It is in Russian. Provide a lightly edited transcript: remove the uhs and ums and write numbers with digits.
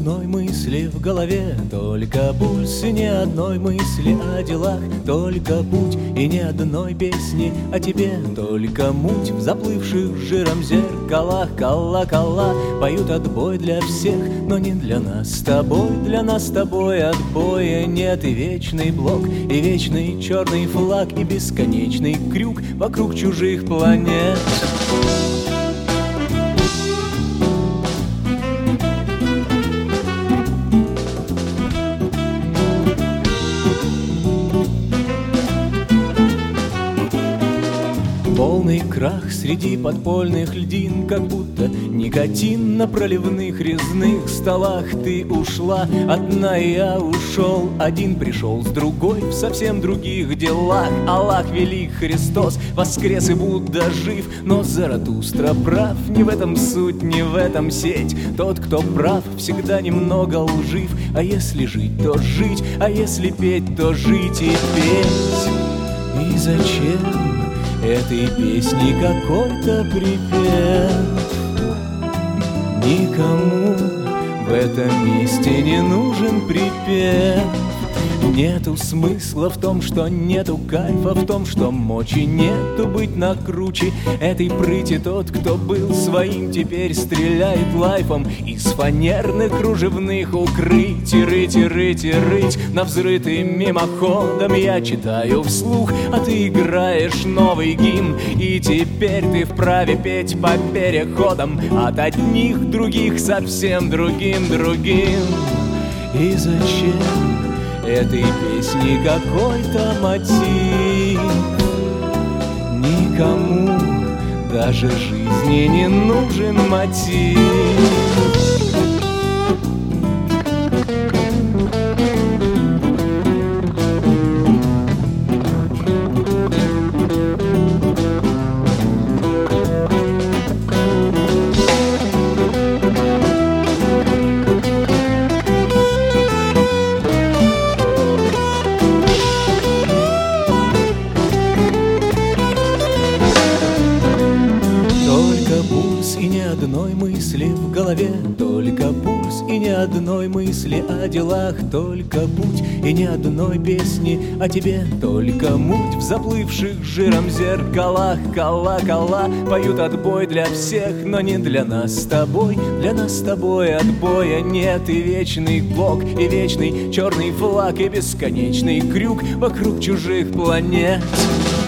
одной мысли в голове, только пульс и ни одной мысли о делах, только путь и ни одной песни о тебе, только муть в заплывших жиром зеркалах. Колокола поют отбой для всех, но не для нас с тобой. Для нас с тобой отбоя нет, и вечный блок, и вечный черный флаг, и бесконечный крюк вокруг чужих планет. Полный крах среди подпольных льдин, как будто никотин на проливных резных столах. Ты ушла одна, и я ушел один, пришел с другой в совсем других делах. Аллах велик, Христос воскрес и Будда жив, но Заратустра прав, не в этом суть, не в этом сеть. Тот, кто прав, всегда немного лжив. А если жить, то жить, а если петь, то жить и петь. И зачем этой песни какой-то припев? Никому в этом месте не нужен припев. Нету смысла в том, что нету кайфа, в том, что мочи нету быть накруче этой прыти. Тот, кто был своим, теперь стреляет лайфом из фанерных кружевных укрытий. Рыть навзрытым мимоходом я читаю вслух, а ты играешь новый гимн. И теперь ты вправе петь по переходам от одних других совсем другим. И зачем этой песни какой-то мотив? Никому даже жизни не нужен мотив. И ни одной мысли в голове, только пульс и ни одной мысли о делах, только путь и ни одной песни о тебе, только муть в заплывших жиром зеркалах. Колокола поют отбой для всех, но не для нас с тобой. Для нас с тобой отбоя нет, и вечный блок, и вечный черный флаг, и бесконечный крюк вокруг чужих планет.